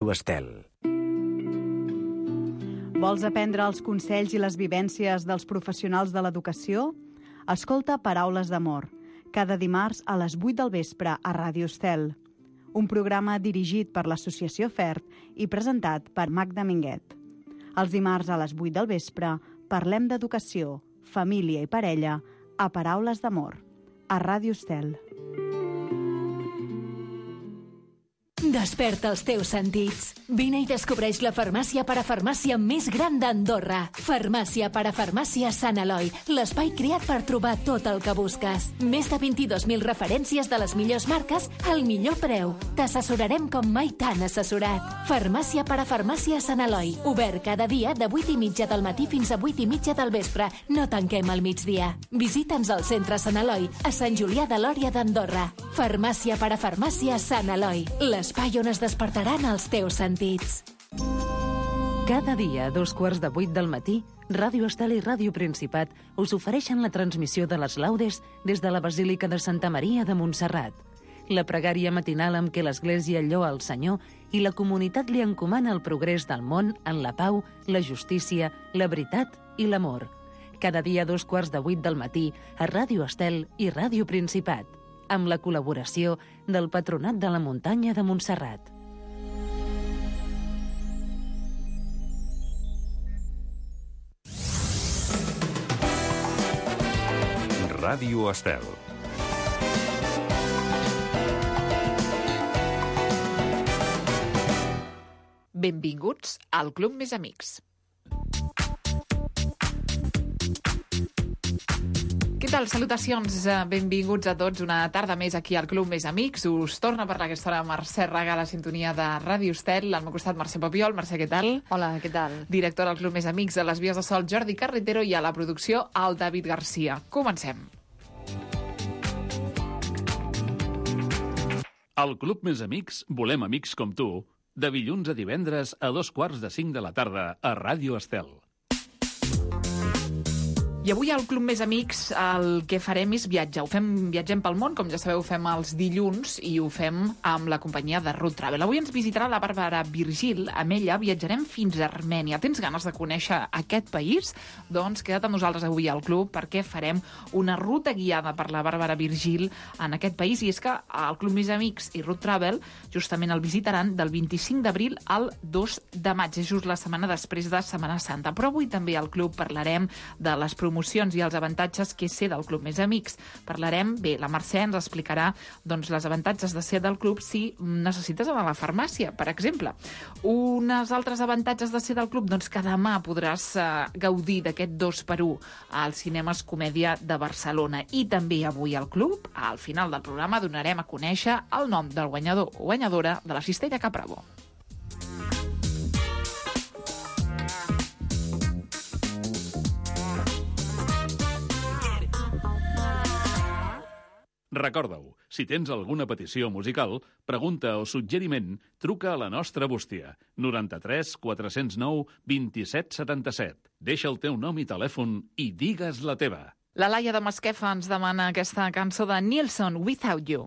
Estel. Vols aprendre els consells i les vivències dels professionals de l'educació? Escolta Paraules d'Amor, cada dimarts a les 8 del vespre a Ràdio Estel. Un programa dirigit per l'Associació FERT i presentat per Magda Minguet. Els dimarts a les 8 del vespre parlem d'educació, família i parella a Paraules d'Amor, a Ràdio Estel. Desperta els teus sentits. Vine i descobreix la farmàcia parafarmàcia més gran d'Andorra. Farmàcia parafarmàcia Sant Eloi, l'espai creat per trobar tot el que busques. Més de 22.000 referències de les millors marques al millor preu. T'assessorarem com mai t'han assessorat. Farmàcia parafarmàcia Sant Eloi, obert cada dia de 8:30 del matí fins a 8:30 del vespre. No tanquem al migdia. Visita'ns al centre Sant Eloi, a Sant Julià de Lòria d'Andorra. Farmàcia parafarmàcia Sant Eloi, l'espai on es despertaran els teus sentits. Cada dia a 7:45 del matí, Ràdio Estel i Ràdio Principat us ofereixen la transmissió de les laudes des de la Basílica de Santa Maria de Montserrat. La pregària matinal amb què l'Església lloa el Senyor i la comunitat li encomana el progrés del món en la pau, la justícia, la veritat i l'amor. Cada dia a 7:45 del matí a Ràdio Estel i Ràdio Principat, amb la col·laboració del Patronat de la Muntanya de Montserrat. Ràdio Estel. Benvinguts al Club Més Amics. Què tal? Salutacions, benvinguts a tots una tarda més aquí al Club Més Amics. Us torna a parlar aquesta hora Mercè Raga, a la sintonia de Ràdio Estel. Al meu costat Mercè Papiol. Mercè, què tal? Hola, què tal? Director del Club Més Amics, a les vies de sol Jordi Carretero i a la producció el David Garcia. Comencem. Al Club Més Amics volem amics com tu, de dilluns a divendres a 4:45 de la tarda a Ràdio Estel. I avui al Club Més Amics el que farem és viatjar. Viatgem pel món, com ja sabeu, ho fem els dilluns i ho fem amb la companyia de Root Travel. Avui ens visitarà la Bàrbara Virgil. Amb ella viatjarem fins a Armènia. Tens ganes de conèixer aquest país? Doncs queda't amb nosaltres avui al club perquè farem una ruta guiada per la Bàrbara Virgil en aquest país. I és que el Club Més Amics i Root Travel justament el visitaran del 25 d'abril al 2 de maig. És just la setmana després de Setmana Santa. Però avui també al club parlarem de les promocions i els avantatges que ser del Club Més Amics. Parlarem, la Mercè ens explicarà les avantatges de ser del club si necessites anar a la farmàcia, per exemple. Uns altres avantatges de ser del club, que demà podràs gaudir d'aquest 2x1 als cinemes Comèdia de Barcelona. I també avui al club, al final del programa, donarem a conèixer el nom del guanyador o guanyadora de la Cistella Capravo. Recorda-ho, si tens alguna petició musical, pregunta o suggeriment, truca a la nostra bústia, 93 409 27 77. Deixa el teu nom i telèfon i digues la teva. La Laia de Masquefa ens demana aquesta cançó de Nilsson, Without You.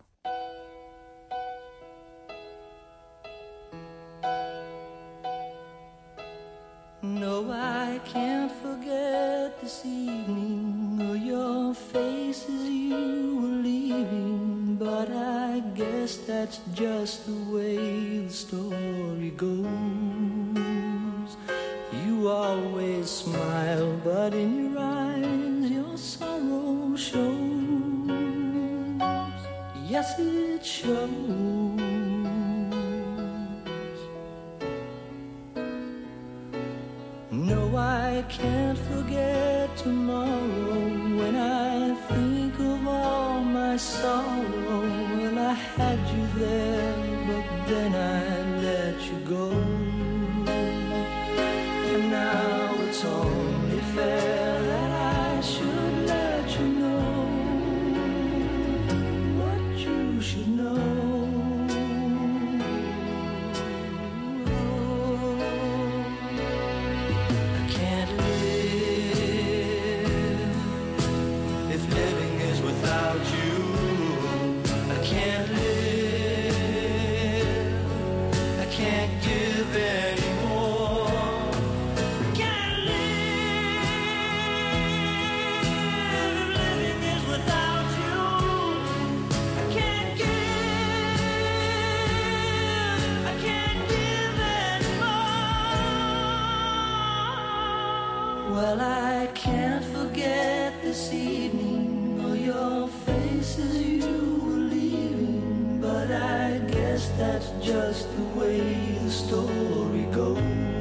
No, I can't forget this evening or your face as you were leaving, but I guess that's just the way the story goes. You always smile, but in your eyes your sorrow shows. Yes, it shows. No, I can't forget tomorrow when I think of all my sorrow. Well, I had you there, but then I let you go. And now it's only fair that I should let you know what you should know. Can't live, I can't give Well, I can't forget this evening or your face as you were leaving, but I guess that's just the way the story goes.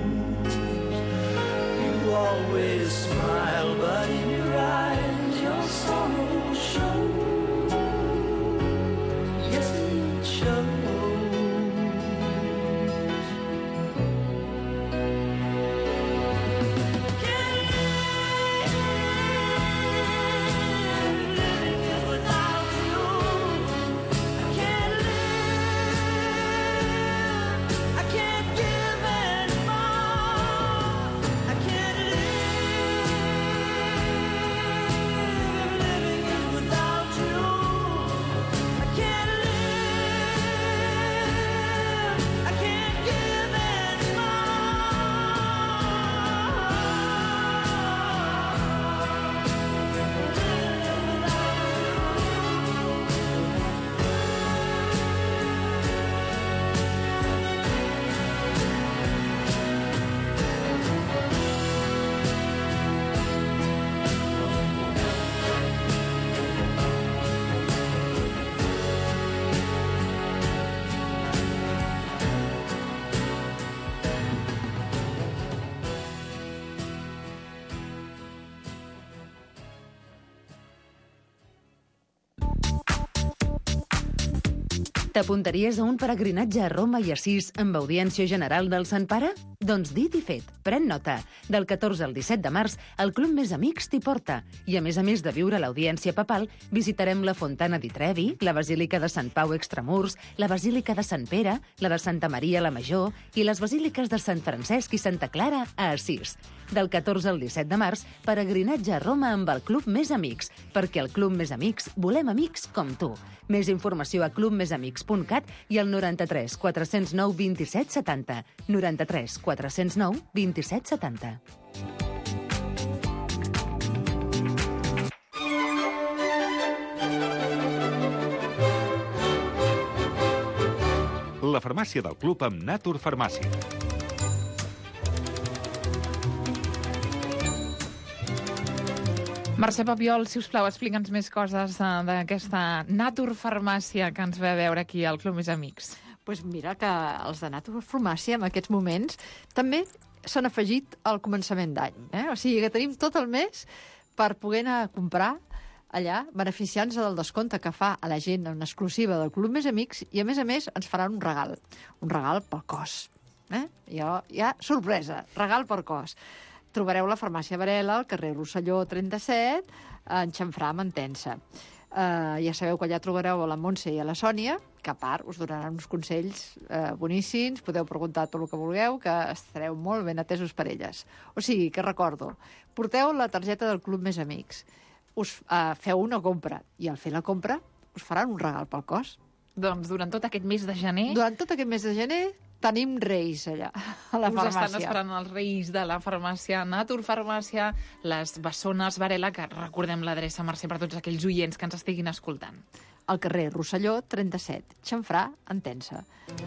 You always smile, but in your eyes your sorrow shows. Yes, it shows. T'apuntaries a un peregrinatge a Roma i Assís amb audiència general del Sant Pare? Doncs dit i fet, pren nota. Del 14 al 17 de març, el Club Més Amics t'hi porta. I a més de viure l'audiència papal, visitarem la Fontana di Trevi, la Basílica de Sant Pau Extramurs, la Basílica de Sant Pere, la de Santa Maria la Major i les basíliques de Sant Francesc i Santa Clara a Assís. Del 14 al 17 de març, peregrinatge a Roma amb el Club Més Amics, perquè al Club Més Amics volem amics com tu. Més informació a clubmesamics.cat i al 93 409 27 70. 93 409 27 70. La farmàcia del club amb Natur Farmàcia. Mercè Papiol, si us plau, explica'ns més coses d'aquesta Natur Farmàcia que ens ve a veure aquí al Club Més Amics. Doncs mira que els de Natur Farmàcia en aquests moments també s'han afegit al començament d'any. O sigui que tenim tot el mes per poder anar a comprar allà, beneficiant-se del descompte que fa a la gent en exclusiva del Club Més Amics i, a més, ens faran un regal pel cos. Ja, sorpresa, regal per cos. Trobareu la farmàcia Varela, al carrer Rosselló 37, en Xamfrà, Mantença. Ja sabeu que allà trobareu a la Montse i a la Sònia, que a part us donaran uns consells boníssims, podeu preguntar tot el que vulgueu, que estareu molt ben atesos per elles. O sigui, que recordo, porteu la targeta del Club Més Amics, us feu una compra, i al fer la compra us faran un regal pel cos. Doncs durant tot aquest mes de gener... Durant tot aquest mes de gener tenim reis allà, a la farmàcia. Us estan esperant els reis de la farmàcia Natur Farmàcia, les bessones Varela, que recordem l'adreça, Mercè, per tots aquells oients que ens estiguin escoltant. Al carrer Rosselló 37, Xamfrà, Entença.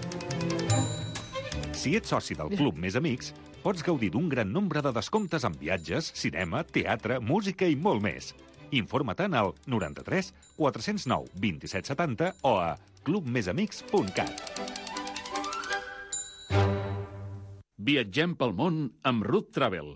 Si ets soci del Club Més Amics, pots gaudir d'un gran nombre de descomptes en viatges, cinema, teatre, música i molt més. Informa-te'n al 93 409 27 70 o a clubmesamics.cat. Viatgem pel món amb Ruth Travel.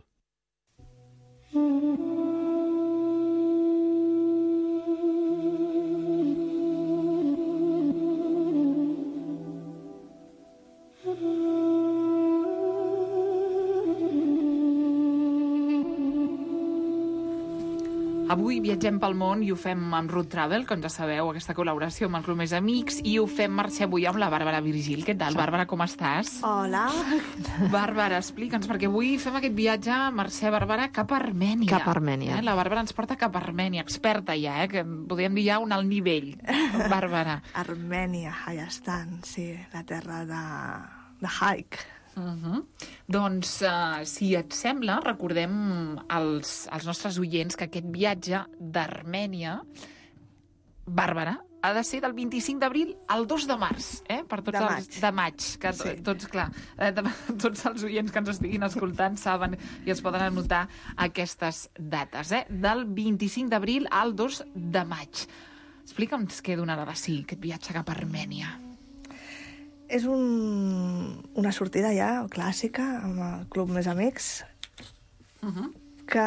Avui viatgem pel món i ho fem amb Ruth Travel, com ja sabeu, aquesta col·laboració amb el Club Més Amics, i ho fem, Mercè, avui amb la Bàrbara Virgil. Què tal, Bàrbara, com estàs? Hola. Bàrbara, explica'ns, perquè avui fem aquest viatge, Mercè, Bàrbara, cap a Armènia. Cap a Armènia. La Bàrbara ens porta cap a Armènia, experta ja, que podríem dir ja un alt nivell. Bàrbara. Armènia, allà estan, sí, la terra de Haik. Doncs, si et sembla, recordem als nostres oients que aquest viatge d'Armènia, Bàrbara, ha de ser del 25 d'abril al 2 de març, per tots de maig, que tots, clar, tots els oients que ens estiguin escoltant saben i es poden anotar aquestes dates, del 25 d'abril al 2 de maig. Explica'ns què donarà de si aquest viatge cap a Armènia. És una sortida ja clàssica amb el Club Més Amics, que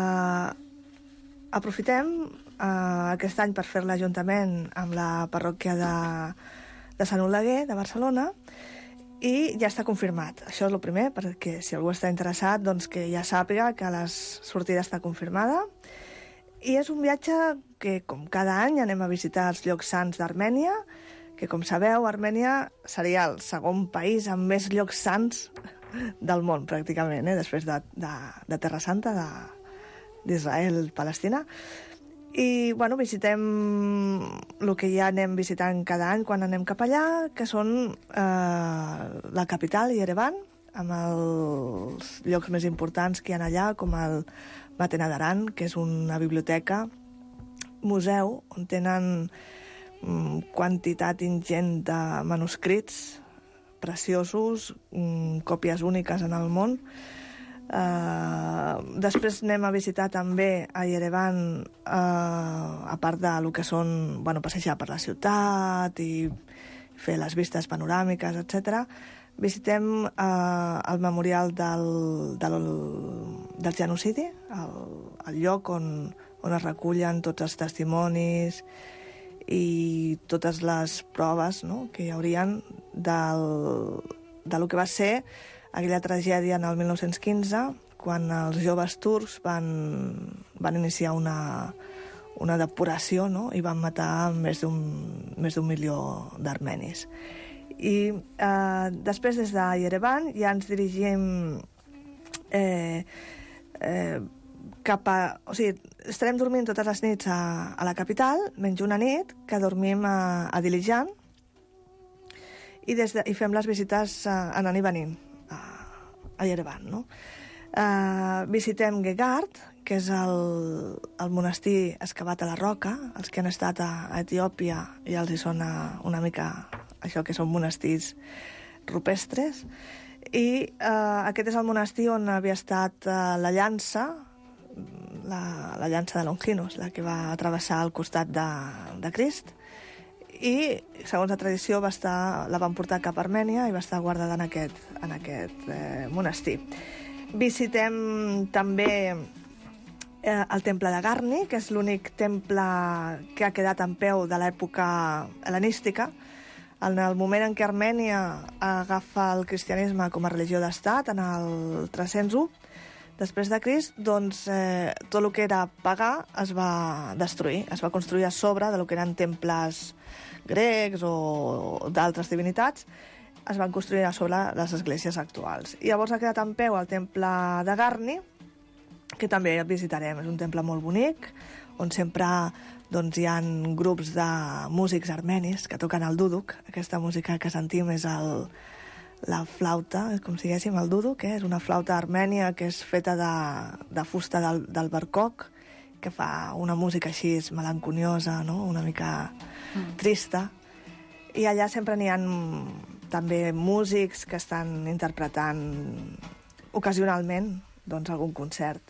aprofitem aquest any per fer l'Ajuntament amb la parròquia de Sant Oleguer, de Barcelona, i ja està confirmat. Això és el primer, perquè si algú està interessat, doncs que ja sàpiga que la sortida està confirmada. I és un viatge que, com cada any, anem a visitar els llocs sants d'Armènia, que, com sabeu, Armènia seria el segon país amb més llocs sants del món, pràcticament, després de Terra Santa, d'Israel, Palestina. I, bueno, visitem el que ja anem visitant cada any quan anem cap allà, que són la capital, Yerevan, amb els llocs més importants que hi ha allà, com el Matenadaran, que és una biblioteca, museu, on tenen quantitat ingent de manuscrits preciosos, còpies úniques en el món. Després anem a visitar també a Yerevan, a part de lo que són, passejar per la ciutat i fer les vistes panoràmiques, etc. Visitem el memorial del genocidi, el lloc on es recullen tots els testimonis i totes les proves, no?, que hi haurien del que va ser aquella tragèdia en el 1915, quan els joves turcs van iniciar una depuració, no?, i van matar més d'un milió d'armenis. I després, des de Yerevan, ja ens dirigim cap a... O sigui, estarem dormint totes les nits a la capital, menys una nit, que dormim a Dilijan, i fem les visites anant i venint a Yerevan, no? Visitem Gegart, que és el monestir excavat a la roca. Els que han estat a Etiòpia ja els hi sona una mica això que són monestirs rupestres. I aquest és el monestir on havia estat la llança, la llança de Longinos, la que va travessar el costat de Crist. I, segons la tradició, la van portar cap a Armènia i va estar guardada en aquest monestir. Visitem també el temple de Garni, que és l'únic temple que ha quedat en peu de l'època hel·lenística. En el moment en què Armènia agafa el cristianisme com a religió d'estat, en el 301, després de Crist, doncs tot el que era pagà es va destruir, es va construir a sobre del que eren temples grecs o d'altres divinitats, es van construir a sobre les esglésies actuals. I llavors ha quedat en peu el temple de Garni, que també visitarem. És un temple molt bonic, on sempre hi ha grups de músics armenis que toquen el duduk. Aquesta música que sentim és la flauta, com si diguéssim el duduk, és una flauta armènia que és feta de fusta del barcoc, que fa una música així melanconiosa, no?, una mica trista. I allà sempre n'hi ha també músics que estan interpretant ocasionalment algun concert.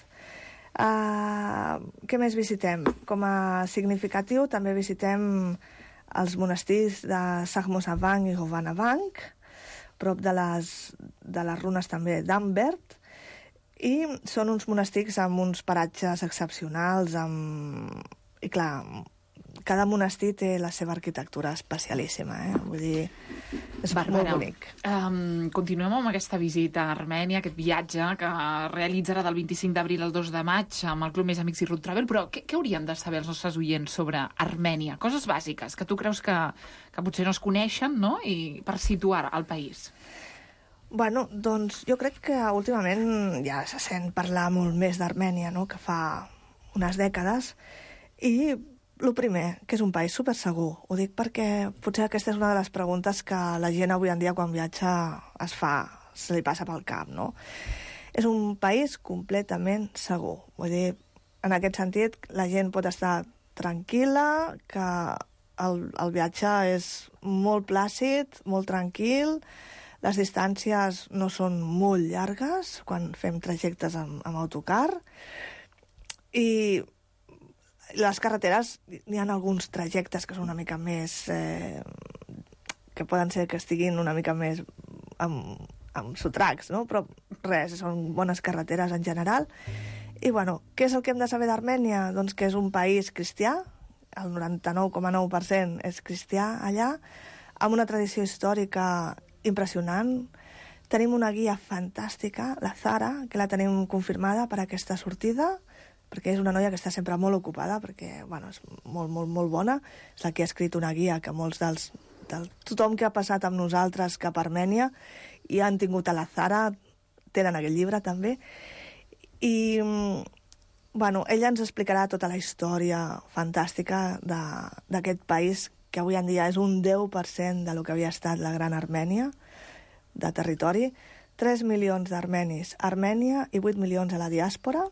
Què més visitem? Com a significatiu també visitem els monestirs de Sakhmosavank i Hovanavank, prop de les runes també d'Ambert, i són uns monestirs amb uns paratges excepcionals, i clar, cada monestir té la seva arquitectura especialíssima, vull dir, és molt bonic. Continuem amb aquesta visita a Armènia, aquest viatge que realitzarà del 25 d'abril al 2 de maig amb el Club Més Amics i Root Travel, però què haurien de saber els nostres oients sobre Armènia? Coses bàsiques que tu creus que potser no es coneixen, no?, i per situar el país. Bueno, doncs jo crec que últimament ja se sent parlar molt més d'Armènia, no?, que fa unes dècades, i el primer, que és un país supersegur. Ho dic perquè potser aquesta és una de les preguntes que la gent avui en dia quan viatja se li passa pel cap, no? És un país completament segur. Vull dir, en aquest sentit, la gent pot estar tranquil·la, que el viatge és molt plàcid, molt tranquil, les distàncies no són molt llargues quan fem trajectes amb autocar, i les carreteres, n'hi ha alguns trajectes que són una mica més... que poden ser que estiguin una mica més amb sotracs, no? Però res, són bones carreteres en general. I, bueno, què és el que hem de saber d'Armènia? Doncs que és un país cristià, el 99,9% és cristià allà, amb una tradició històrica impressionant. Tenim una guia fantàstica, la Zara, que la tenim confirmada per aquesta sortida, perquè és una noia que està sempre molt ocupada, perquè, bueno, és molt, molt, molt bona. És la que ha escrit una guia que molts tothom que ha passat amb nosaltres cap a Armènia i han tingut a la Zara tenen aquest llibre també. I, bueno, ella ens explicarà tota la història fantàstica d'aquest país, que avui en dia és un 10% de lo que havia estat la Gran Armènia, de territori. 3 milions d'armenis a Armènia i 8 milions a la diàspora.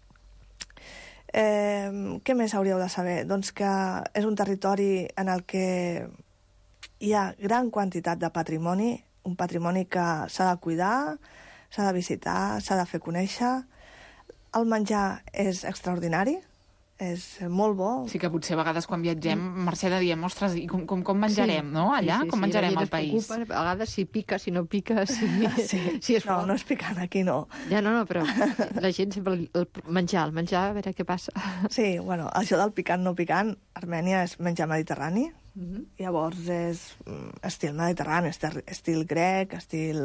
Què més hauríeu de saber? Doncs que és un territori en el que hi ha gran quantitat de patrimoni, un patrimoni que s'ha de cuidar, s'ha de visitar, s'ha de fer conèixer. El menjar és extraordinari, és molt bo. Sí que potser a vegades quan viatgem, Mercè, diem, ostres, i com menjarem, no? Allà, com menjarem al país? A vegades si pica, si no pica, si és fort. No és picant, aquí no. Ja, no, però la gent sempre el menjar, a veure què passa. Sí, bueno, això del picant, no picant, Armènia és menjar mediterrani, llavors és estil mediterrani, estil grec, estil...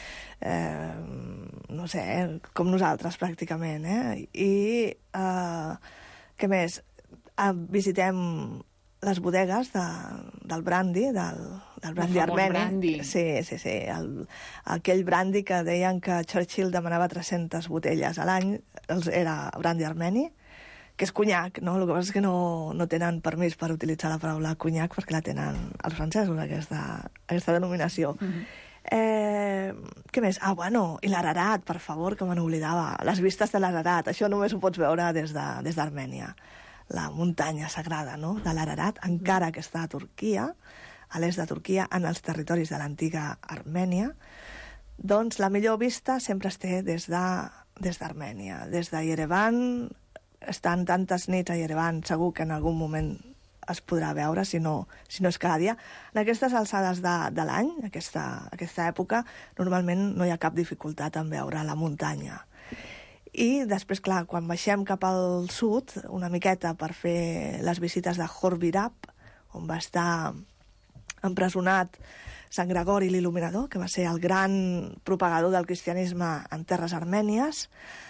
no sé, com nosaltres pràcticament, I què més? Visitem les bodegues del brandy, del brandy armeni. Sí. Aquell brandy que deien que Churchill demanava 300 botelles a l'any, era brandy armeni, que és conyac, no? El que passa és que no tenen permís per utilitzar la paraula conyac perquè la tenen els francesos, aquesta denominació. Què més? Bueno, i l'Ararat, per favor, que me n'oblidava. Les vistes de l'Ararat, això només ho pots veure des d'Armènia. La muntanya sagrada, no?, de l'Ararat, encara que està a Turquia, a l'est de Turquia, en els territoris de l'antiga Armènia, doncs la millor vista sempre es té des d'Armènia. Des de Yerevan, estan tantes nits a Yerevan, segur que en algun moment es podrà veure, si no és cada dia. En aquestes alçades de l'any, aquesta època, normalment no hi ha cap dificultat en veure la muntanya. I després, clar, quan baixem cap al sud, una miqueta per fer les visites de Khor-Virab, on va estar empresonat Sant Gregori l'Il·luminador, que va ser el gran propagador del cristianisme en terres armènies,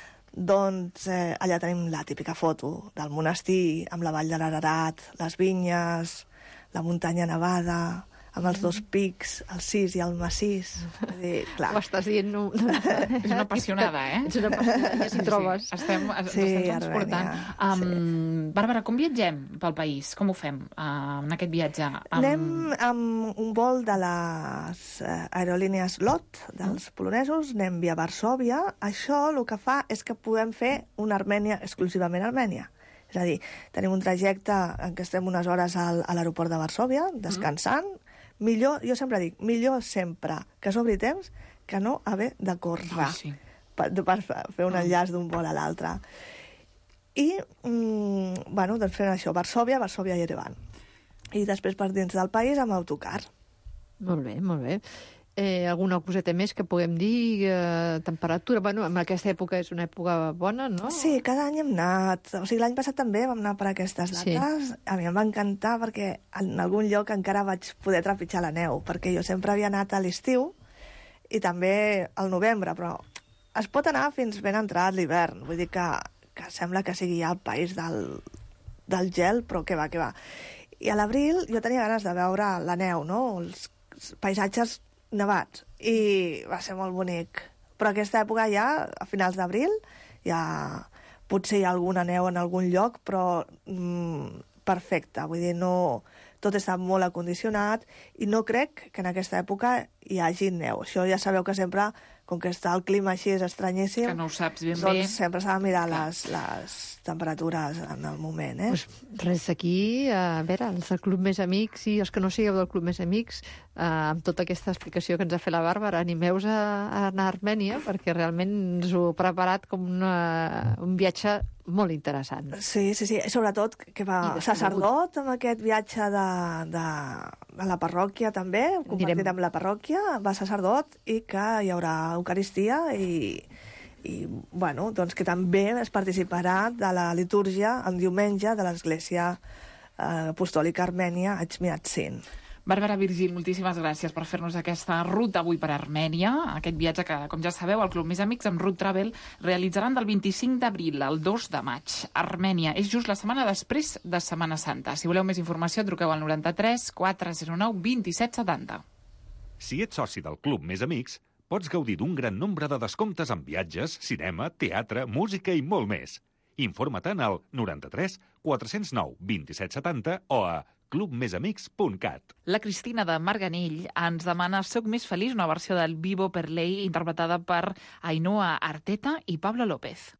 doncs allà tenim la típica foto del monestir amb la vall de l'Ararat, les vinyes, la muntanya nevada, amb els dos pics, el Sis i el Massís. Clar. Ho estàs dient... És una apassionada, Ets una apassionada, ja s'hi trobes. Estem transportant. Bàrbara, com viatgem pel país? Com ho fem en aquest viatge? Anem amb un vol de les aerolínies LOT, dels polonesos, anem via Varsòvia. Això el que fa és que podem fer una Armènia exclusivament Armènia. És a dir, tenim un trajecte en què estem unes hores a l'aeroport de Varsòvia, descansant. Millor, jo sempre dic, millor sempre que sobri temps que no haver de córrer per fer un enllaç d'un vol a l'altre. I, bueno, doncs fent això, Varsòvia i Yerevan. I després per dins del país amb autocar. Molt bé, molt bé. Alguna coseta més que puguem dir? Temperatura, bueno, en aquesta època és una època bona, no? Sí, cada any hem anat. O sigui, l'any passat també vam anar per aquestes dates. Sí. A mi em va encantar perquè en algun lloc encara vaig poder trepitjar la neu, perquè jo sempre havia anat a l'estiu i també al novembre, però es pot anar fins ben entrat l'hivern. Vull dir que sembla que sigui ja el país del gel, però què va. I a l'abril jo tenia ganes de veure la neu, no? Els paisatges nevats, i va ser molt bonic. Però aquesta època ja, a finals d'abril, ja potser hi ha alguna neu en algun lloc, però perfecte. Vull dir, no, tot està molt acondicionat i no crec que en aquesta època hi hagi neu. Això ja sabeu que sempre com que està el clima així és estranyíssim, que no ho saps ben doncs bé. sempre s'ha de mirar les temperatures en el moment, Pues res, aquí, a veure, els del Club Més Amics i els que no sigueu del Club Més Amics, amb tota aquesta explicació que ens ha fet la Bàrbara, animeu-vos a anar a Armènia, perquè realment ens ho ha preparat com un viatge molt interessant. Sí, sobretot que va sacerdot amb aquest viatge de la parròquia també, compartit amb la parròquia, va sacerdot i que hi haurà eucaristia i bueno, doncs que també es participarà de la litúrgia el diumenge de l'Església Apostòlica Armènia a Etchmiadzin. Bàrbara Virgil, moltíssimes gràcies per fer-nos aquesta ruta avui per Armènia, aquest viatge que, com ja sabeu, el Club Més Amics amb Root Travel realitzaran del 25 d'abril al 2 de maig. Armènia és just la setmana després de Setmana Santa. Si voleu més informació, truqueu al 93 409 27 70. Si ets soci del Club Més Amics, pots gaudir d'un gran nombre de descomptes en viatges, cinema, teatre, música i molt més. Informa-te'n al 93 409 27 70 o a clubmesamics.cat. La Cristina de Marganell ens demana Soc més feliç, una versió del Vivo per Lei interpretada per Ainhoa Arteta i Pablo López.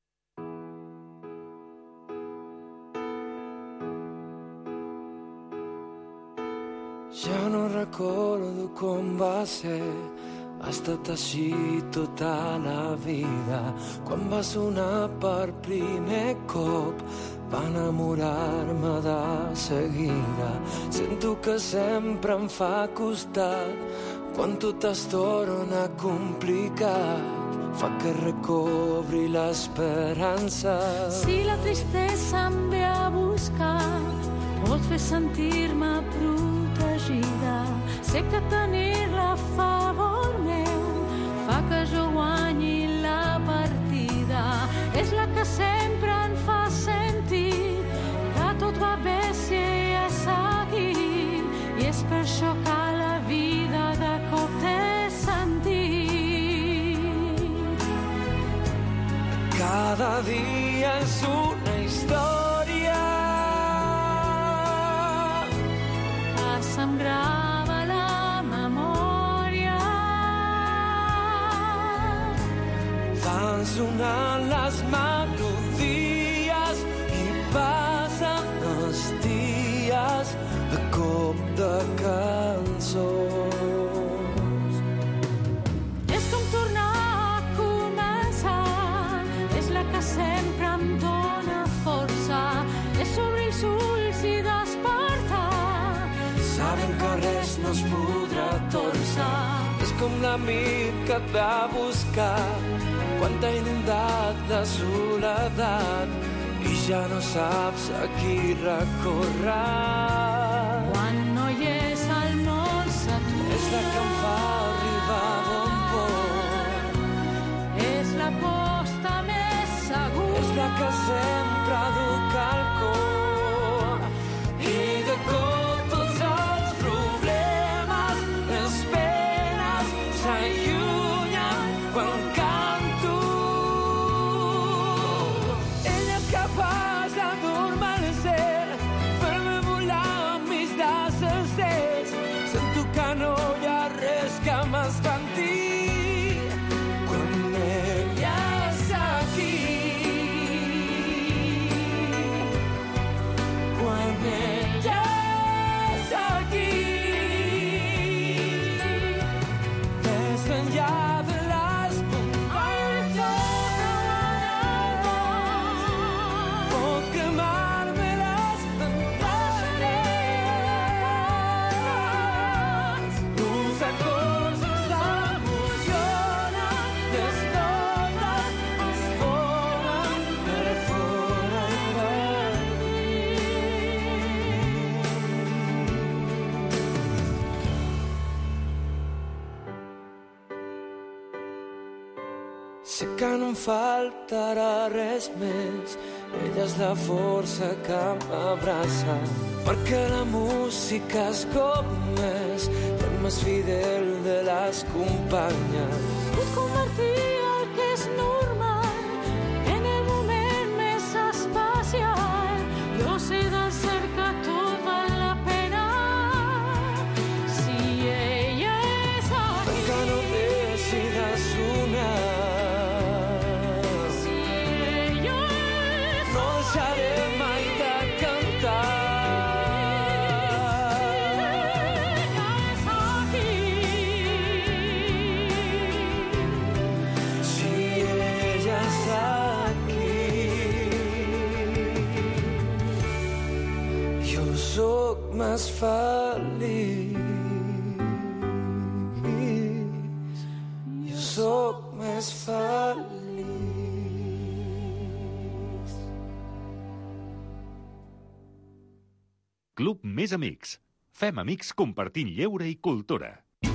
Ja no recordo com va ser, ha estat així tota la vida. Quan va sonar per primer cop, va enamorar-me de seguida. Sento que sempre em fa costat, quan tot es torna complicat, fa que recobri l'esperança. Si la tristesa em ve a buscar, pot fer sentir-me protegida. Sé que tenir-la a favor meu fa que jo guanyi la partida. És la que sempre em fa sentir que tot va bé si ella seguir. I és per això que la vida de cop té sentit. Cada dia és una història, se'm grava la memòria. Van sonant les melodies i passen els dies a cop de cançons. És com tornar a començar, és la que sempre em dóna força, és obrir els ulls i despertar, sabent que res no es podrà torçar. És com l'amic que et va buscar quan t'ha inundat de soledat i ja no saps a qui recórrer. Quan no hi és al món s'atura, és la que em fa arribar a bon port, és la posta més segura, és la que sempre duc al cor. I de cor sé que no em faltarà res més, ella és la força que m'abraça, perquè la música és com és, el més fidel de les companyes. Puc convertir el que és normal en el moment més especial. Jo sé del cert que tot val la pena si ella és aquí. Que no deixi de sonar més feliç. Jo sóc més feliç. Club Més Amics. Fem amics compartint lleure i cultura.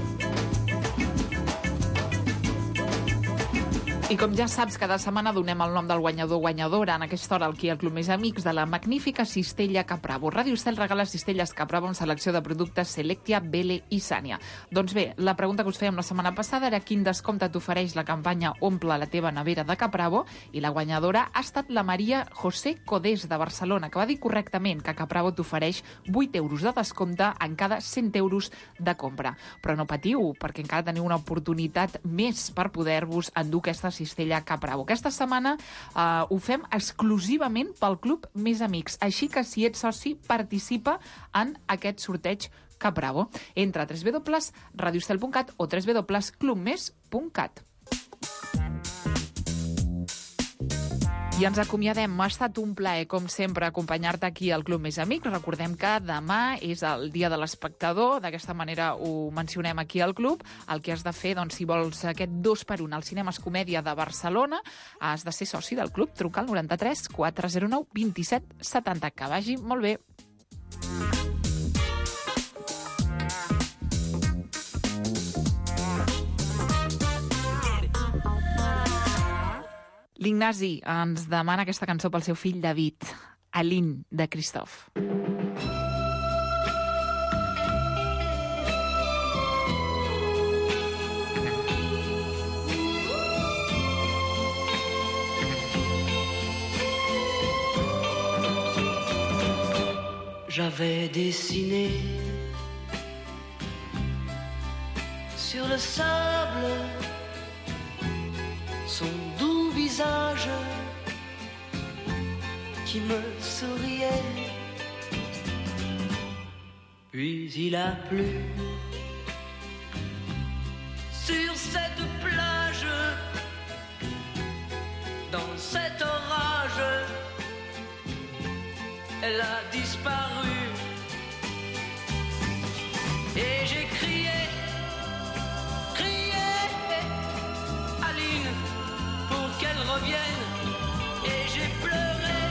I com ja saps, cada setmana donem el nom del guanyador o guanyadora en aquesta hora aquí al Club Més Amics de la magnífica cistella Capravo. Ràdio Estel regala cistelles Capravo amb selecció de productes Selectia, Bele i Sània. Doncs bé, la pregunta que us fèiem la setmana passada era quin descompte t'ofereix la campanya Omple la teva nevera de Capravo, i la guanyadora ha estat la Maria José Codés de Barcelona, que va dir correctament que Capravo t'ofereix 8 euros de descompte en cada 100 euros de compra. Però no patiu, perquè encara teniu una oportunitat més per poder-vos endur aquesta cistella Capravo. Aquesta setmana ho fem exclusivament pel Club Més Amics, així que si ets soci, participa en aquest sorteig Capravo. Entra a www.radiostel.cat o www.clubmes.cat. I ens acomiadem. Ha estat un plaer, com sempre, acompanyar-te aquí al Club Més Amics. Recordem que demà és el dia de l'espectador. D'aquesta manera ho mencionem aquí al club. El que has de fer, doncs, si vols aquest 2x1 al Cinemes Comèdia de Barcelona, has de ser soci del club. Truca al 93 409 27 70. Que vagi molt bé. L'Ignasi ens demana aquesta cançó pel seu fill David, Aline, de Christophe. J'avais dessiné sur le sable son doux visage qui me souriait. Puis il a plu sur cette plage, dans cet orage, elle a disparu. Et j'ai crié, Aline, pour qu'elle revienne. Et j'ai pleuré,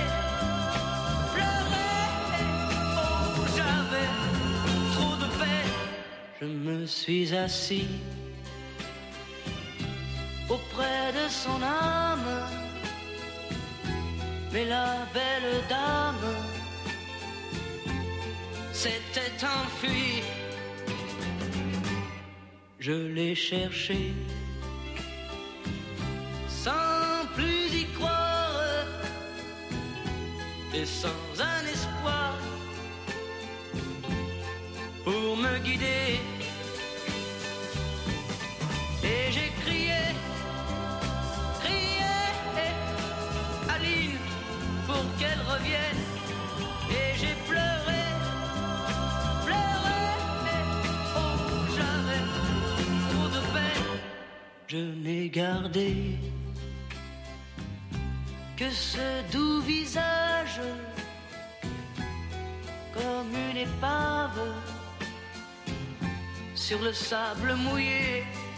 oh j'avais trop de peine. Je me suis assis auprès de son âme, mais la belle dame s'était enfuie. Je l'ai cherchée sans plus y croire et sans un espoir pour me guider. Et j'ai crié, Aline, pour qu'elle revienne. Et j'ai pleuré, oh j'avais trop de peine. Je n'ai gardé que ce doux visage comme une épave sur le sable mouillé.